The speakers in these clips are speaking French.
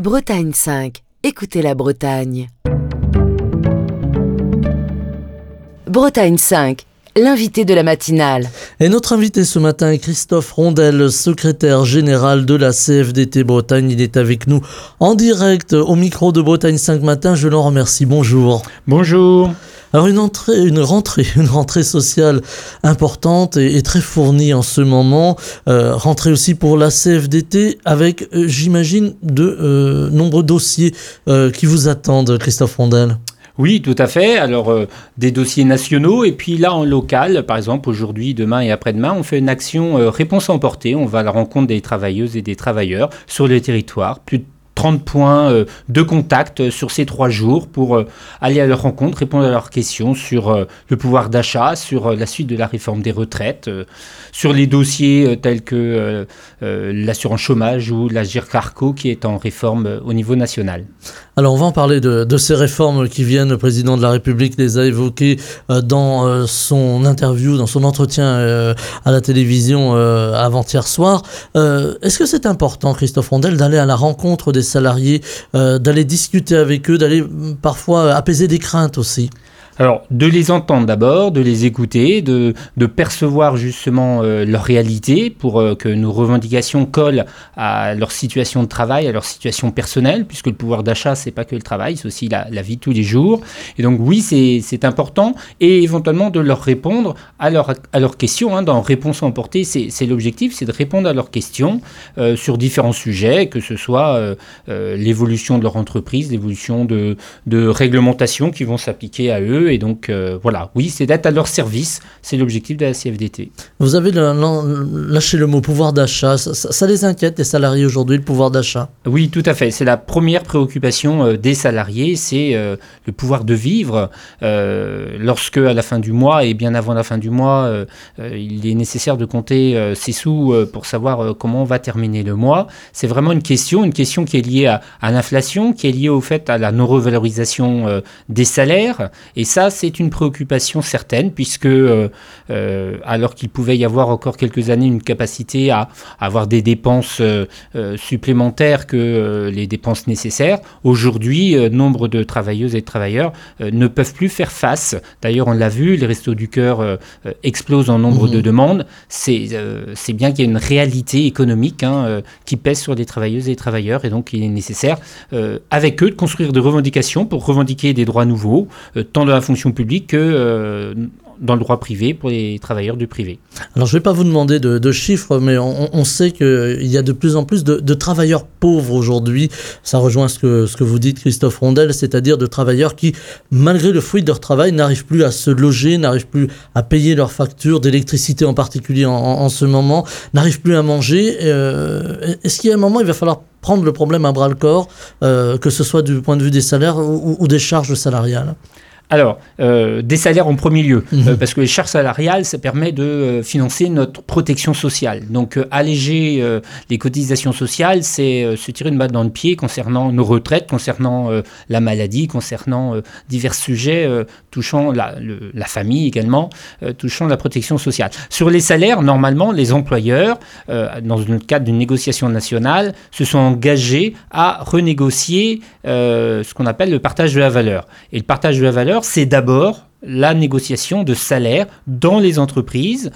Bretagne 5. Écoutez la Bretagne. Bretagne 5. L'invité de la matinale. Et notre invité ce matin est Christophe Rondel, secrétaire général de la CFDT Bretagne. Il est avec nous en direct au micro de Bretagne 5 matin. Je l'en remercie. Bonjour. Bonjour. Alors une rentrée sociale importante et très fournie en ce moment. Rentrée aussi pour la CFDT avec, j'imagine, de nombreux dossiers qui vous attendent, Christophe Rondel. Oui, tout à fait. Alors, des dossiers nationaux et puis là, en local, par exemple, aujourd'hui, demain et après-demain, on fait une action réponse emportée. On va à la rencontre des travailleuses et des travailleurs sur le territoire. Plus de 30 points de contact sur ces 3 jours pour aller à leur rencontre, répondre à leurs questions sur le pouvoir d'achat, sur la suite de la réforme des retraites, sur les dossiers tels que l'assurance chômage ou l'Agirc Arrco qui est en réforme au niveau national. Alors on va en parler de ces réformes qui viennent. Le président de la République les a évoquées dans son interview, dans son entretien à la télévision avant-hier soir. Est-ce que c'est important, Christophe Rondel, d'aller à la rencontre des salariés, d'aller discuter avec eux, d'aller parfois apaiser des craintes aussi ? Alors, de les entendre d'abord, de les écouter, de percevoir justement leur réalité pour que nos revendications collent à leur situation de travail, à leur situation personnelle, puisque le pouvoir d'achat, c'est pas que le travail, c'est aussi la vie de tous les jours. Et donc oui, c'est important, et éventuellement de leur répondre à leurs questions. Dans Réponse emportée, c'est l'objectif, c'est de répondre à leurs questions sur différents sujets, que ce soit l'évolution de leur entreprise, l'évolution de réglementations qui vont s'appliquer à eux. Et donc, voilà, oui, c'est d'être à leur service. C'est l'objectif de la CFDT. Vous avez lâché le mot pouvoir d'achat. Ça les inquiète, les salariés aujourd'hui, le pouvoir d'achat ? Oui, tout à fait. C'est la première préoccupation des salariés, c'est le pouvoir de vivre. Lorsque, à la fin du mois, et bien avant la fin du mois, il est nécessaire de compter ses sous pour savoir comment on va terminer le mois. C'est vraiment une question qui est liée à l'inflation, qui est liée au fait à la non-revalorisation des salaires. Et ça, c'est une préoccupation certaine, puisque alors qu'il pouvait y avoir encore quelques années une capacité à avoir des dépenses supplémentaires que les dépenses nécessaires, aujourd'hui, nombre de travailleuses et de travailleurs ne peuvent plus faire face. D'ailleurs, on l'a vu, les Restos du Cœur explosent en nombre de demandes. C'est bien qu'il y a une réalité économique qui pèse sur les travailleuses et les travailleurs, et donc il est nécessaire, avec eux, de construire des revendications pour revendiquer des droits nouveaux, tant dans la fonction publique que dans le droit privé pour les travailleurs du privé. Alors je ne vais pas vous demander de chiffres, mais on sait qu'il y a de plus en plus de travailleurs pauvres aujourd'hui. Ça rejoint ce que vous dites, Christophe Rondel, c'est-à-dire de travailleurs qui, malgré le fruit de leur travail, n'arrivent plus à se loger, n'arrivent plus à payer leurs factures, d'électricité en particulier en ce moment, n'arrivent plus à manger. Est-ce qu'il y a un moment, il va falloir prendre le problème à bras-le-corps, que ce soit du point de vue des salaires ou des charges salariales ? Alors, des salaires en premier lieu, parce que les charges salariales, ça permet de financer notre protection sociale. Donc, alléger les cotisations sociales, c'est se tirer une balle dans le pied concernant nos retraites, concernant la maladie, concernant divers sujets touchant la famille également, touchant la protection sociale. Sur les salaires, normalement, les employeurs, dans le cadre d'une négociation nationale, se sont engagés à renégocier ce qu'on appelle le partage de la valeur. Et le partage de la valeur, c'est d'abord la négociation de salaire dans les entreprises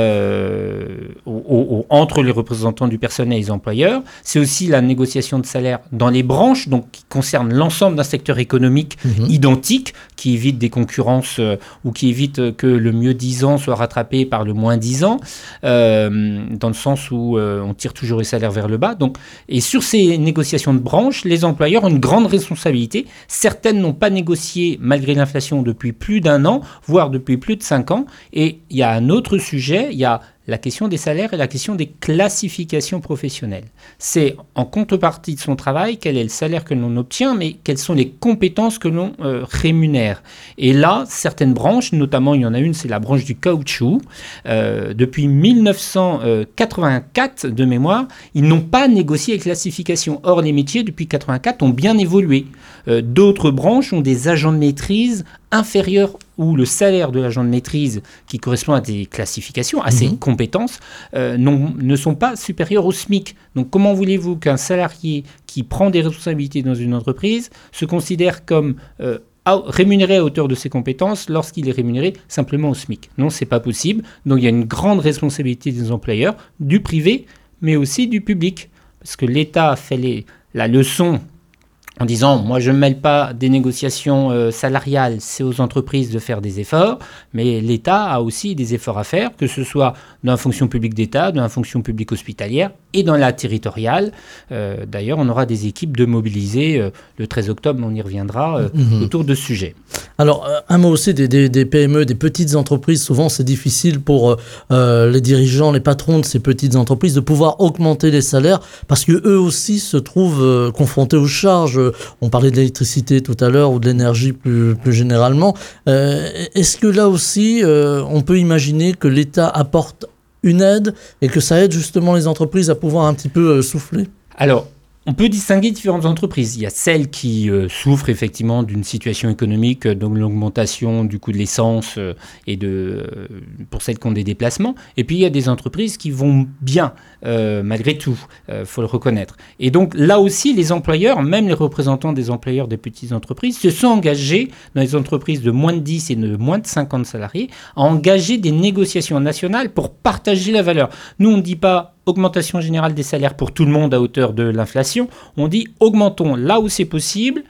entre les représentants du personnel et les employeurs. C'est aussi la négociation de salaire dans les branches, donc qui concerne l'ensemble d'un secteur économique identique, qui évite des concurrences ou qui évite que le mieux disant soit rattrapé par le moins disant, dans le sens où on tire toujours les salaires vers le bas. Donc, et sur ces négociations de branches, les employeurs ont une grande responsabilité. Certaines n'ont pas négocié malgré l'inflation depuis plus d'un an, voire depuis plus de 5 ans. Et il y a un autre sujet, il y a la question des salaires et la question des classifications professionnelles. C'est en contrepartie de son travail, quel est le salaire que l'on obtient, mais quelles sont les compétences que l'on rémunère. Et là, certaines branches, notamment il y en a une, c'est la branche du caoutchouc, depuis 1984 de mémoire, ils n'ont pas négocié les classifications. Or, les métiers, depuis 1984, ont bien évolué. D'autres branches ont des agents de maîtrise inférieurs où le salaire de l'agent de maîtrise, qui correspond à des classifications, à ses compétences, ne sont pas supérieurs au SMIC. Donc comment voulez-vous qu'un salarié qui prend des responsabilités dans une entreprise se considère comme rémunéré à hauteur de ses compétences lorsqu'il est rémunéré simplement au SMIC? Non, c'est pas possible. Donc il y a une grande responsabilité des employeurs, du privé, mais aussi du public. Parce que l'État fait la leçon en disant « moi je ne mêle pas des négociations salariales, c'est aux entreprises de faire des efforts », mais l'État a aussi des efforts à faire, que ce soit dans la fonction publique d'État, dans la fonction publique hospitalière et dans la territoriale. D'ailleurs, on aura des équipes de mobilisées le 13 octobre, on y reviendra, autour de ce sujet. Alors, un mot aussi des PME, des petites entreprises. Souvent, c'est difficile pour les dirigeants, les patrons de ces petites entreprises de pouvoir augmenter les salaires parce qu'eux aussi se trouvent confrontés aux charges. On parlait de l'électricité tout à l'heure ou de l'énergie plus généralement. Est-ce que là aussi, on peut imaginer que l'État apporte une aide et que ça aide justement les entreprises à pouvoir un petit peu souffler? Alors, on peut distinguer différentes entreprises. Il y a celles qui souffrent effectivement d'une situation économique, donc l'augmentation du coût de l'essence et pour celles qui ont des déplacements. Et puis il y a des entreprises qui vont bien, malgré tout, faut le reconnaître. Et donc là aussi, les employeurs, même les représentants des employeurs des petites entreprises, se sont engagés dans les entreprises de moins de 10 et de moins de 50 salariés à engager des négociations nationales pour partager la valeur. Nous, on ne dit pas augmentation générale des salaires pour tout le monde à hauteur de l'inflation. On dit augmentons là où c'est possible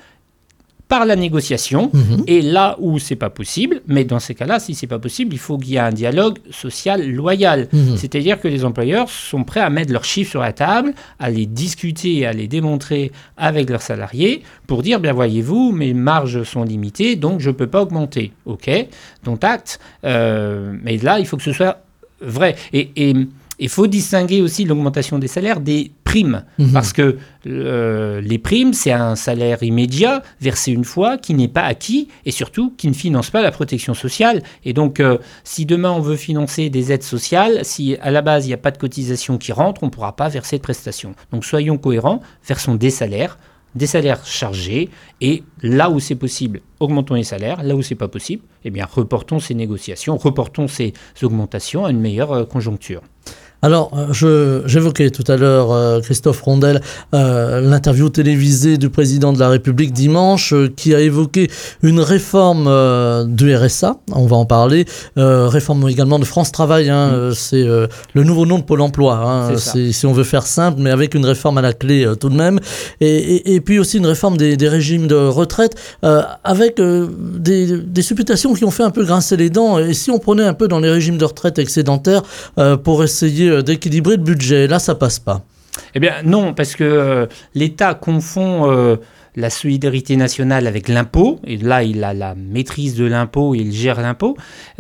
par la négociation et là où c'est pas possible. Mais dans ces cas-là, si c'est pas possible, il faut qu'il y ait un dialogue social loyal. C'est-à-dire que les employeurs sont prêts à mettre leurs chiffres sur la table, à les discuter, à les démontrer avec leurs salariés pour dire, bien voyez-vous, mes marges sont limitées, donc je peux pas augmenter. OK, dont acte. Mais là, il faut que ce soit vrai. Et il faut distinguer aussi l'augmentation des salaires des primes, parce que les primes, c'est un salaire immédiat, versé une fois, qui n'est pas acquis, et surtout qui ne finance pas la protection sociale. Et donc, si demain on veut financer des aides sociales, si à la base il n'y a pas de cotisation qui rentre, on ne pourra pas verser de prestations. Donc soyons cohérents, versons des salaires chargés, et là où c'est possible, augmentons les salaires, là où c'est pas possible, eh bien reportons ces négociations, reportons ces augmentations à une meilleure conjoncture. Alors, j'évoquais tout à l'heure, Christophe Rondel, l'interview télévisée du président de la République dimanche, qui a évoqué une réforme du RSA, on va en parler, réforme également de France Travail, c'est le nouveau nom de Pôle emploi, c'est, si on veut faire simple, mais avec une réforme à la clé tout de même, et puis aussi une réforme des régimes de retraite, avec des supputations qui ont fait un peu grincer les dents, et si on prenait un peu dans les régimes de retraite excédentaires pour essayer d'équilibrer le budget, là ça passe pas. Eh bien non, parce que l'État confond la solidarité nationale avec l'impôt, et là il a la maîtrise de l'impôt et il gère l'impôt,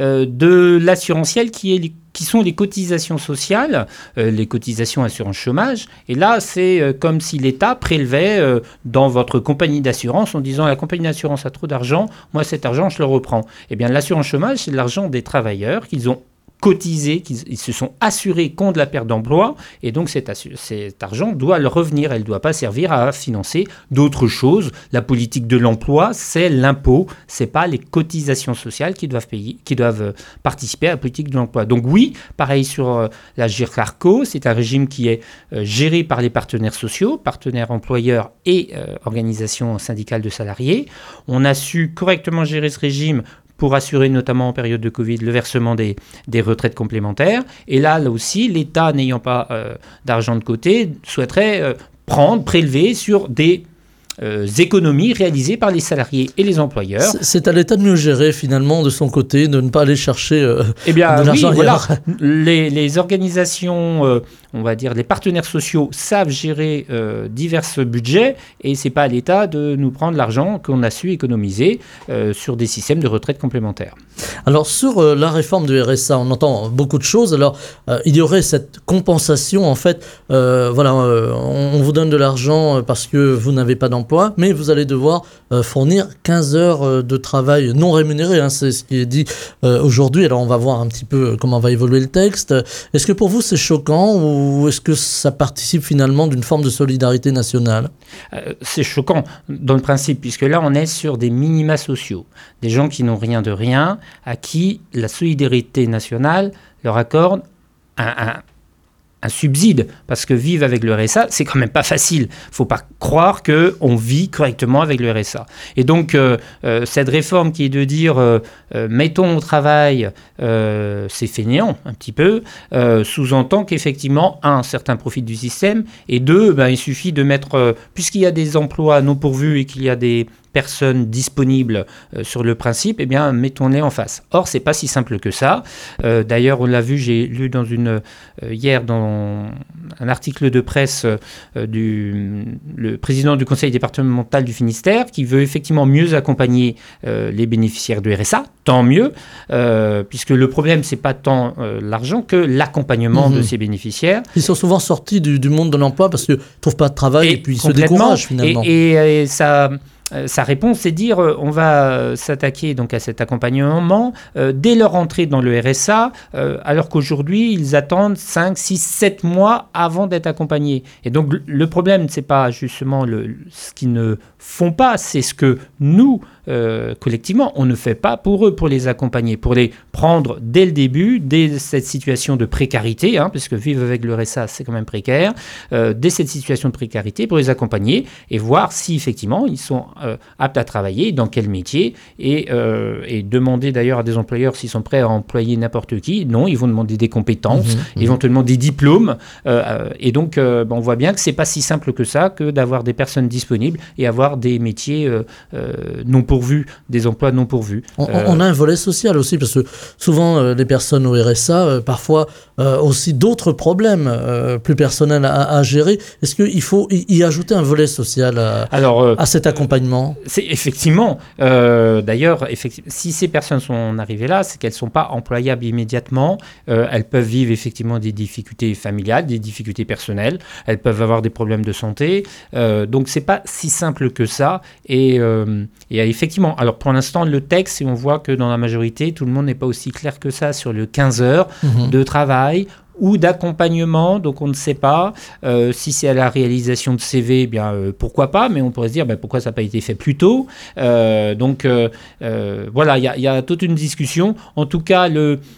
de l'assurantiel qui sont les cotisations sociales, les cotisations assurance chômage, et là c'est comme si l'État prélevait dans votre compagnie d'assurance en disant la compagnie d'assurance a trop d'argent, moi cet argent je le reprends. Eh bien l'assurance chômage c'est de l'argent des travailleurs qu'ils ont cotisé, ils se sont assurés contre la perte d'emploi, et donc cet argent doit leur revenir, elle ne doit pas servir à financer d'autres choses. La politique de l'emploi, c'est l'impôt, c'est pas les cotisations sociales qui doivent participer à la politique de l'emploi. Donc oui, pareil sur la GIRC-ARCO, c'est un régime qui est géré par les partenaires sociaux, partenaires employeurs et organisations syndicales de salariés. On a su correctement gérer ce régime pour assurer notamment en période de Covid le versement des retraites complémentaires. Et là aussi, l'État n'ayant pas d'argent de côté souhaiterait prélever sur des économies réalisées par les salariés et les employeurs. C'est à l'État de mieux gérer finalement de son côté, de ne pas aller chercher de l'argent ailleurs. Les organisations, on va dire les partenaires sociaux savent gérer divers budgets, et c'est pas à l'État de nous prendre l'argent qu'on a su économiser sur des systèmes de retraite complémentaires. Alors sur la réforme du RSA, on entend beaucoup de choses. Alors il y aurait cette compensation en fait, on vous donne de l'argent parce que vous n'avez pas d'emploi l'emploi, mais vous allez devoir fournir 15 heures de travail non rémunéré, hein, c'est ce qui est dit aujourd'hui. Alors on va voir un petit peu comment va évoluer le texte. Est-ce que pour vous c'est choquant ou est-ce que ça participe finalement d'une forme de solidarité nationale ? C'est choquant dans le principe, puisque là on est sur des minima sociaux, des gens qui n'ont rien de rien, à qui la solidarité nationale leur accorde un subside, parce que vivre avec le RSA, c'est quand même pas facile. Faut pas croire qu'on vit correctement avec le RSA. Et donc, cette réforme qui est de dire mettons au travail, c'est fainéant un petit peu, sous-entend qu'effectivement, certains profitent du système, et deux, il suffit de mettre, puisqu'il y a des emplois non pourvus et qu'il y a des personnes disponibles sur le principe, mettons-les en face. Or, c'est pas si simple que ça. D'ailleurs, on l'a vu, j'ai lu hier dans un article de presse le président du conseil départemental du Finistère qui veut effectivement mieux accompagner les bénéficiaires du RSA, tant mieux, puisque le problème, c'est pas tant l'argent que l'accompagnement de ces bénéficiaires. Ils sont souvent sortis du monde de l'emploi parce qu'ils ne trouvent pas de travail et puis ils se découragent finalement. Et ça... Sa réponse, c'est dire on va s'attaquer donc à cet accompagnement dès leur entrée dans le RSA, alors qu'aujourd'hui, ils attendent 5, 6, 7 mois avant d'être accompagnés. Et donc, le problème, ce n'est pas justement ce qu'ils ne font pas, c'est ce que nous, collectivement, on ne fait pas pour eux, pour les accompagner, pour les prendre dès le début, dès cette situation de précarité, puisque vivre avec le RSA, c'est quand même précaire, dès cette situation de précarité, pour les accompagner et voir si, effectivement, ils sont aptes à travailler, dans quel métier, et demander d'ailleurs à des employeurs s'ils sont prêts à employer n'importe qui. Non, ils vont demander des compétences, éventuellement des diplômes, et donc on voit bien que c'est pas si simple que ça, que d'avoir des personnes disponibles et avoir des métiers non pourvus, des emplois non pourvus. On a un volet social aussi, parce que souvent les personnes au RSA, parfois aussi d'autres problèmes plus personnels à gérer. Est-ce qu'il faut y ajouter un volet social à cet accompagnement ? C'est effectivement, d'ailleurs, si ces personnes sont arrivées là, c'est qu'elles ne sont pas employables immédiatement. Elles peuvent vivre effectivement des difficultés familiales, des difficultés personnelles. Elles peuvent avoir des problèmes de santé. Donc, ce n'est pas si simple que ça. Et effectivement, alors pour l'instant, le texte, on voit que dans la majorité, tout le monde n'est pas aussi clair que ça sur le 15 heures de travail ou d'accompagnement, donc on ne sait pas. Si c'est à la réalisation de CV, pourquoi pas, mais on pourrait se dire pourquoi ça n'a pas été fait plus tôt. Donc voilà, il y a toute une discussion. En tout cas,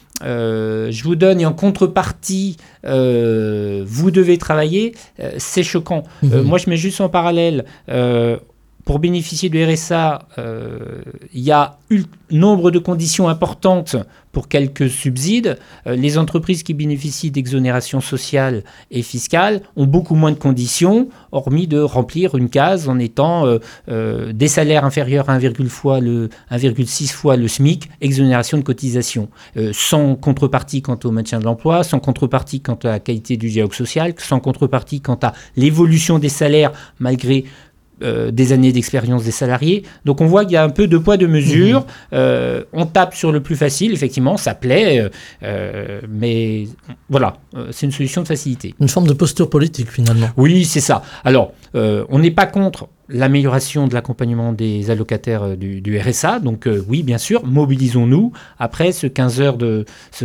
je vous donne et en contrepartie, vous devez travailler, c'est choquant. Moi, je mets juste en parallèle... pour bénéficier du RSA, il y a nombre de conditions importantes pour quelques subsides. Les entreprises qui bénéficient d'exonération sociale et fiscale ont beaucoup moins de conditions, hormis de remplir une case en étant des salaires inférieurs à 1,6 fois le SMIC, exonération de cotisation, sans contrepartie quant au maintien de l'emploi, sans contrepartie quant à la qualité du dialogue social, sans contrepartie quant à l'évolution des salaires malgré des années d'expérience des salariés. Donc on voit qu'il y a un peu de poids de mesure. On tape sur le plus facile, effectivement, ça plaît, mais voilà, c'est une solution de facilité. Une forme de posture politique, finalement. Oui, c'est ça. Alors, on n'est pas contre l'amélioration de l'accompagnement des allocataires du RSA. Donc oui, bien sûr, mobilisons-nous. Après, ce 15 heures de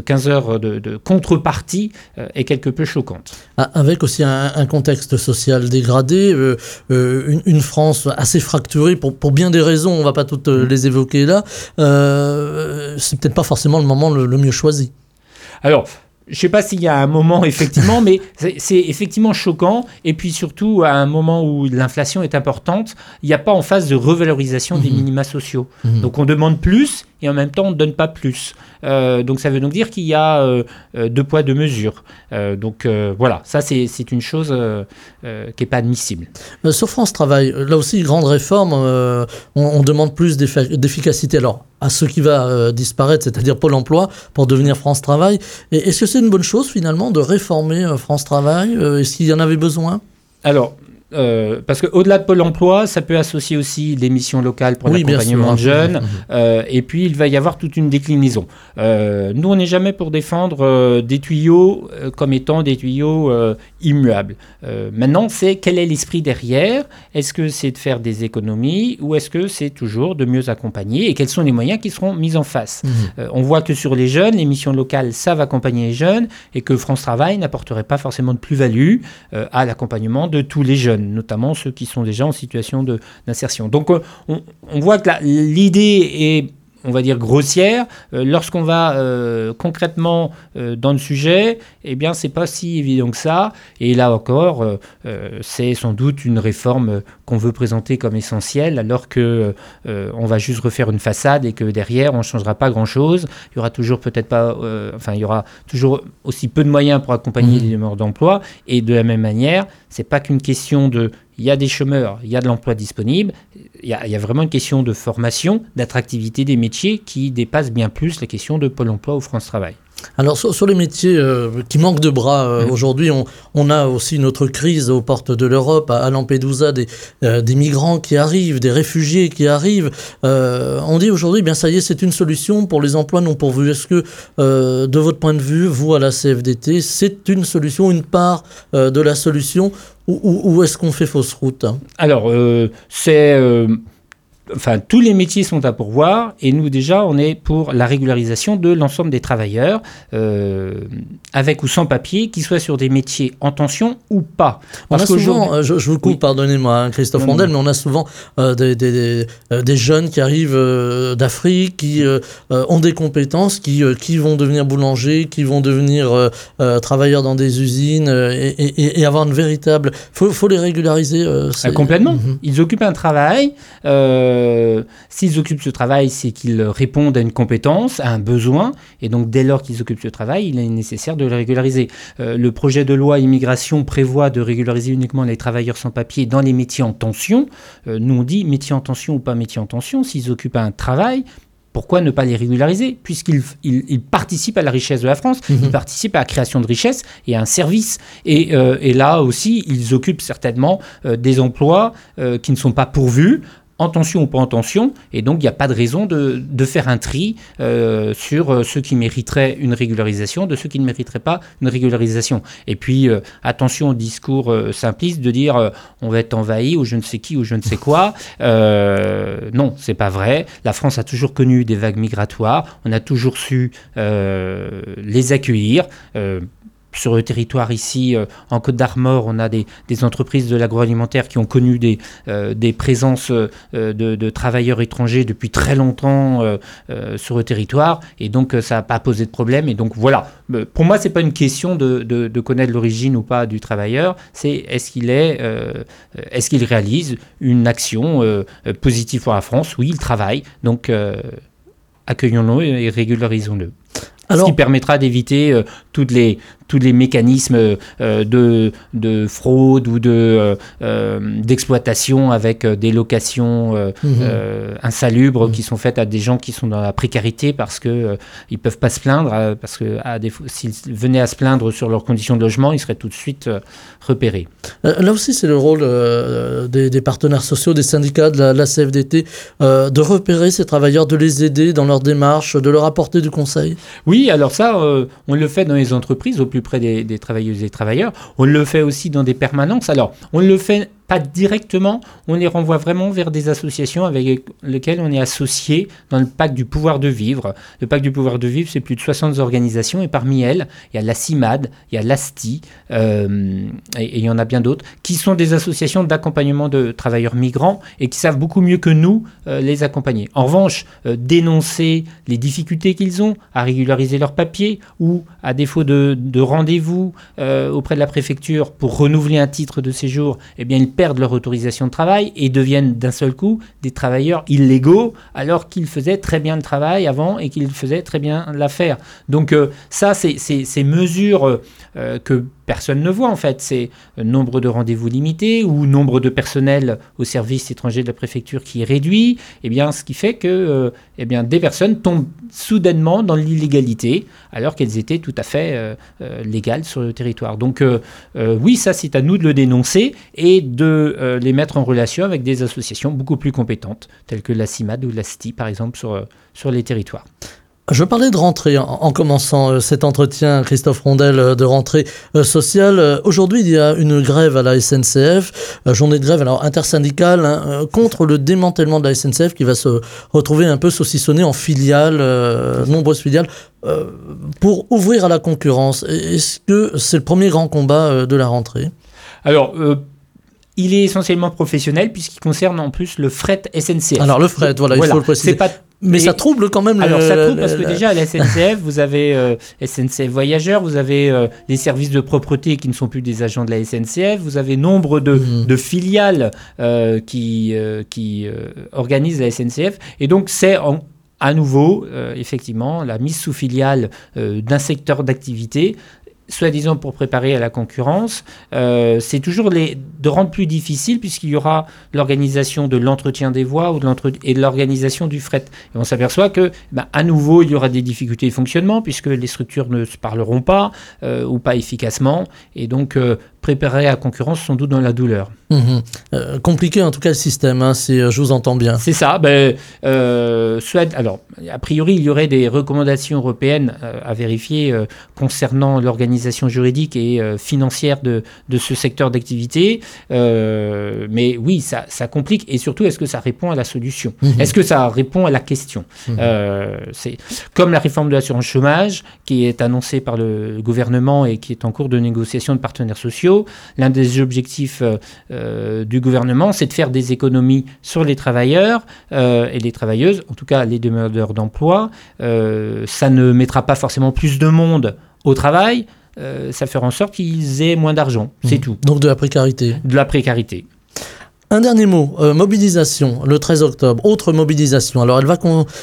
contrepartie est quelque peu choquante. Avec aussi un contexte social dégradé, une France assez fracturée pour bien des raisons, on ne va pas toutes les évoquer là. C'est peut-être pas forcément le moment le mieux choisi. Alors, je ne sais pas s'il y a un moment, effectivement, mais c'est effectivement choquant. Et puis surtout, à un moment où l'inflation est importante, il n'y a pas en phase de revalorisation des minima sociaux. Donc on demande plus et en même temps on ne donne pas plus. Donc ça veut donc dire qu'il y a deux poids, deux mesures. Donc voilà, ça c'est une chose qui n'est pas admissible. Sur France Travail, là aussi, grande réforme, on demande plus d'efficacité. Alors, à ce qui va disparaître, c'est-à-dire Pôle emploi, pour devenir France Travail. Et est-ce que c'est une bonne chose, finalement, de réformer France Travail ? Est-ce qu'il y en avait besoin ? Alors, parce qu'au-delà de Pôle emploi, ça peut associer aussi des missions locales pour l'accompagnement de jeunes, et puis il va y avoir toute une déclinaison. Nous, on n'est jamais pour défendre des tuyaux comme étant des tuyaux immuables. Maintenant, c'est quel est l'esprit derrière ? Est-ce que c'est de faire des économies ou est-ce que c'est toujours de mieux accompagner ? Et quels sont les moyens qui seront mis en face ? On voit que sur les jeunes, les missions locales savent accompagner les jeunes et que France Travail n'apporterait pas forcément de plus-value à l'accompagnement de tous les jeunes, notamment ceux qui sont déjà en situation d'insertion. Donc on voit que l'idée est, on va dire, grossière. Lorsqu'on va concrètement dans le sujet, eh bien, c'est pas si évident que ça. Et là encore, c'est sans doute une réforme qu'on veut présenter comme essentielle, alors que on va juste refaire une façade et que derrière, on ne changera pas grand-chose. Il y aura toujours peut-être pas, il y aura toujours aussi peu de moyens pour accompagner les demandeurs d'emploi. Et de la même manière, c'est pas qu'une question de il y a des chômeurs, il y a de l'emploi disponible, il y a vraiment une question de formation, d'attractivité des métiers qui dépasse bien plus la question de Pôle emploi ou France Travail. Alors sur les métiers qui manquent de bras aujourd'hui, on a aussi une autre crise aux portes de l'Europe, à Lampedusa, des migrants qui arrivent, des réfugiés qui arrivent. On dit aujourd'hui, bien ça y est, c'est une solution pour les emplois non pourvus. Est-ce que, de votre point de vue, vous à la CFDT, c'est une solution, une part de la solution, ou est-ce qu'on fait fausse route ? Alors, tous les métiers sont à pourvoir et nous déjà on est pour la régularisation de l'ensemble des travailleurs avec ou sans papier, qu'ils soient sur des métiers en tension ou pas. On a souvent, je vous coupe, pardonnez-moi Christophe Rondel, mais on a souvent des jeunes qui arrivent d'Afrique, qui ont des compétences, qui vont devenir boulangers, qui vont devenir travailleurs dans des usines et avoir une véritable... Faut les régulariser. Complètement. Ils occupent un travail... s'ils occupent ce travail, c'est qu'ils répondent à une compétence, à un besoin, et donc dès lors qu'ils occupent ce travail, il est nécessaire de le régulariser. Le projet de loi immigration prévoit de régulariser uniquement les travailleurs sans papier dans les métiers en tension. Nous on dit métier en tension ou pas métier en tension, s'ils occupent un travail, pourquoi ne pas les régulariser ? Puisqu'ils participent à la richesse de la France, ils participent à la création de richesses et à un service. Et là aussi, ils occupent certainement des emplois qui ne sont pas pourvus, en tension ou pas en tension, et donc il n'y a pas de raison de faire un tri sur ceux qui mériteraient une régularisation, de ceux qui ne mériteraient pas une régularisation. Et puis, attention au discours simpliste de dire on va être envahi ou je ne sais qui ou je ne sais quoi. Non, c'est pas vrai. La France a toujours connu des vagues migratoires, on a toujours su les accueillir. Sur le territoire ici, en Côte d'Armor, on a des entreprises de l'agroalimentaire qui ont connu des présences de travailleurs étrangers depuis très longtemps sur le territoire, et donc ça n'a pas posé de problème. Et donc voilà, pour moi, c'est pas une question de connaître l'origine ou pas du travailleur, c'est est-ce qu'il réalise une action positive pour la France ? Oui, il travaille, donc accueillons-le et régularisons-le. Alors, ce qui permettra d'éviter tous les mécanismes de fraude ou d'exploitation avec des locations insalubres qui sont faites à des gens qui sont dans la précarité parce qu'ils ne peuvent pas se plaindre, parce que s'ils venaient à se plaindre sur leurs conditions de logement, ils seraient tout de suite repérés. Là aussi, c'est le rôle des partenaires sociaux, des syndicats, de la CFDT, de repérer ces travailleurs, de les aider dans leur démarche, de leur apporter du conseil. Oui, alors ça, on le fait dans les entreprises, au plus près des travailleuses et travailleurs. On le fait aussi dans des permanences. Alors, on le fait pas directement, on les renvoie vraiment vers des associations avec lesquelles on est associé dans le pacte du pouvoir de vivre. Le pacte du pouvoir de vivre, c'est plus de 60 organisations, et parmi elles, il y a la CIMAD, il y a l'ASTI, et il y en a bien d'autres, qui sont des associations d'accompagnement de travailleurs migrants et qui savent beaucoup mieux que nous les accompagner. En revanche, dénoncer les difficultés qu'ils ont à régulariser leurs papiers ou à défaut de rendez-vous auprès de la préfecture pour renouveler un titre de séjour, eh bien, ils perdent leur autorisation de travail et deviennent d'un seul coup des travailleurs illégaux alors qu'ils faisaient très bien le travail avant et qu'ils faisaient très bien l'affaire. Donc ça, c'est ces mesures que personne ne voit en fait, c'est nombre de rendez-vous limités ou nombre de personnel au service étranger de la préfecture qui est réduit, et bien, ce qui fait que des personnes tombent soudainement dans l'illégalité alors qu'elles étaient tout à fait légales sur le territoire. Donc oui, ça c'est à nous de le dénoncer et de les mettre en relation avec des associations beaucoup plus compétentes, telles que la CIMAD ou la STI par exemple sur les territoires. Je parlais de rentrée en commençant cet entretien, Christophe Rondel, de rentrée sociale. Aujourd'hui, il y a une grève à la SNCF, journée de grève intersyndicale contre le démantèlement de la SNCF qui va se retrouver un peu saucissonnée en filiales, nombreuses filiales, pour ouvrir à la concurrence. Est-ce que c'est le premier grand combat de la rentrée ? Alors, il est essentiellement professionnel puisqu'il concerne en plus le fret SNCF. Alors le fret, voilà, il faut le préciser. Mais ça trouble quand même. Alors ça trouble parce que déjà à la SNCF, vous avez SNCF Voyageurs, vous avez les services de propreté qui ne sont plus des agents de la SNCF, vous avez nombre de filiales qui organisent la SNCF. Et donc c'est à nouveau, effectivement, la mise sous filiale d'un secteur d'activité, soi-disant pour préparer à la concurrence, c'est toujours de rendre plus difficile puisqu'il y aura l'organisation de l'entretien des voies et de l'organisation du fret. Et on s'aperçoit que, à nouveau, il y aura des difficultés de fonctionnement puisque les structures ne se parleront pas ou pas efficacement. Et donc, préparer à la concurrence sans doute dans la douleur. Compliqué en tout cas le système, si je vous entends bien. C'est ça. Alors, a priori, il y aurait des recommandations européennes à vérifier concernant l'organisation juridique et financière de ce secteur d'activité. Mais oui, ça complique. Et surtout, est-ce que ça répond à la solution ? Est-ce que ça répond à la question ? C'est comme la réforme de l'assurance chômage qui est annoncée par le gouvernement et qui est en cours de négociation de partenaires sociaux. L'un des objectifs du gouvernement, c'est de faire des économies sur les travailleurs et les travailleuses, en tout cas les demandeurs d'emploi. Ça ne mettra pas forcément plus de monde au travail, ça fera en sorte qu'ils aient moins d'argent, c'est tout. Donc de la précarité. De la précarité. Un dernier mot, mobilisation, le 13 octobre, autre mobilisation. Alors elle va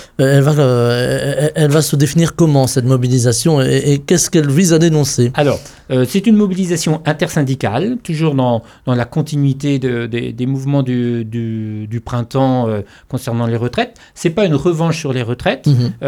se définir comment cette mobilisation et qu'est-ce qu'elle vise à dénoncer ? Alors, c'est une mobilisation intersyndicale, toujours dans la continuité des mouvements du printemps concernant les retraites. C'est pas une revanche sur les retraites,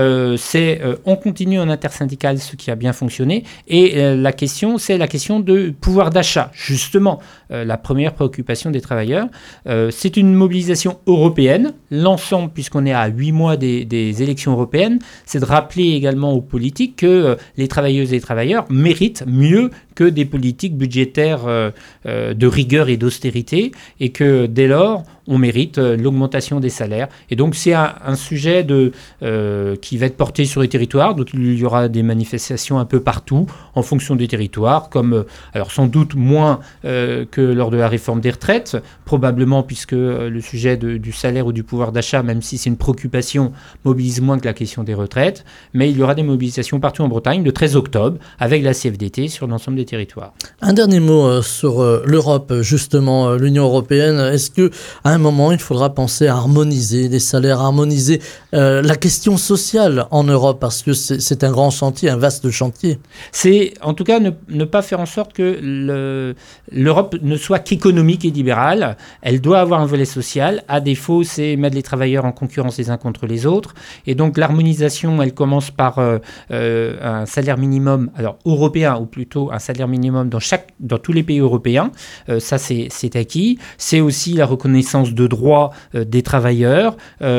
on continue en intersyndical, ce qui a bien fonctionné. Et la question, c'est la question de pouvoir d'achat, justement, la première préoccupation des travailleurs. C'est une mobilisation européenne. L'ensemble, puisqu'on est à 8 mois des élections européennes, c'est de rappeler également aux politiques que les travailleuses et les travailleurs méritent mieux que des politiques budgétaires de rigueur et d'austérité, et que dès lors, on mérite l'augmentation des salaires. Et donc c'est un sujet qui va être porté sur les territoires, donc il y aura des manifestations un peu partout, en fonction des territoires, comme, alors sans doute moins que lors de la réforme des retraites, probablement puisque le sujet du salaire ou du pouvoir d'achat, même si c'est une préoccupation, mobilise moins que la question des retraites, mais il y aura des mobilisations partout en Bretagne le 13 octobre, avec la CFDT sur l'ensemble des territoires. Un dernier mot sur l'Europe, justement, l'Union européenne. Est-ce que à un moment, il faudra penser à harmoniser les salaires, harmoniser la question sociale en Europe, parce que c'est un grand chantier, un vaste chantier. C'est en tout cas ne pas faire en sorte que l'Europe ne soit qu'économique et libérale. Elle doit avoir un volet social. À défaut, c'est mettre les travailleurs en concurrence les uns contre les autres. Et donc l'harmonisation, elle commence par un salaire minimum, alors européen, ou plutôt un salaire minimum dans tous les pays européens. Ça, c'est acquis. C'est aussi la reconnaissance de droits des travailleurs,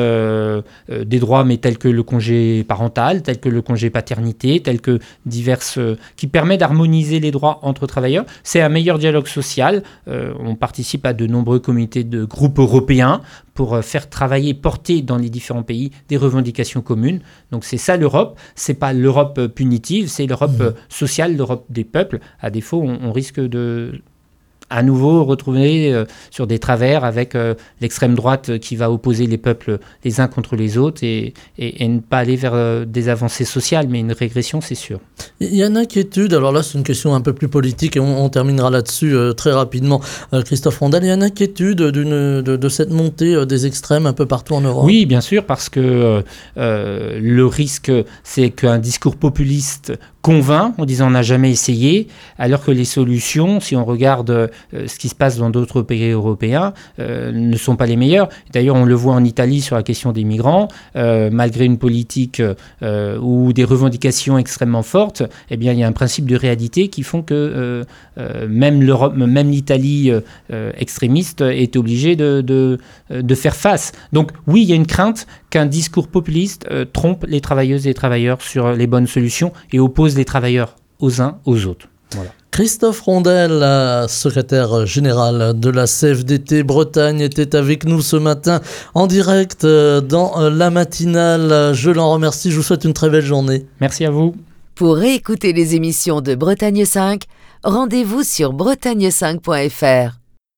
des droits mais tels que le congé parental, tels que le congé paternité, tels que diverses, qui permet d'harmoniser les droits entre travailleurs. C'est un meilleur dialogue social. On participe à de nombreux comités de groupes européens pour faire travailler, porter dans les différents pays des revendications communes. Donc c'est ça l'Europe. C'est pas l'Europe punitive, c'est l'Europe sociale, l'Europe des peuples. À défaut, on risque à nouveau retrouver sur des travers avec l'extrême droite qui va opposer les peuples les uns contre les autres et ne pas aller vers des avancées sociales, mais une régression, c'est sûr. Il y a une inquiétude, alors là c'est une question un peu plus politique et on terminera là-dessus très rapidement, Christophe Rondel, il y a une inquiétude de cette montée des extrêmes un peu partout en Europe. Oui, bien sûr, parce que le risque, c'est qu'un discours populiste convainc en disant on n'a jamais essayé, alors que les solutions, si on regarde ce qui se passe dans d'autres pays européens, ne sont pas les meilleures. D'ailleurs, on le voit en Italie sur la question des migrants, malgré une politique ou des revendications extrêmement fortes, eh bien, il y a un principe de réalité qui font que même l'Europe, même l'Italie extrémiste est obligée de faire face. Donc oui, il y a une crainte qu'un discours populiste trompe les travailleuses et les travailleurs sur les bonnes solutions et oppose les travailleurs aux uns aux autres. Voilà. Christophe Rondel, secrétaire général de la CFDT Bretagne, était avec nous ce matin en direct dans la matinale. Je l'en remercie, je vous souhaite une très belle journée. Merci à vous. Pour réécouter les émissions de Bretagne 5, rendez-vous sur bretagne5.fr.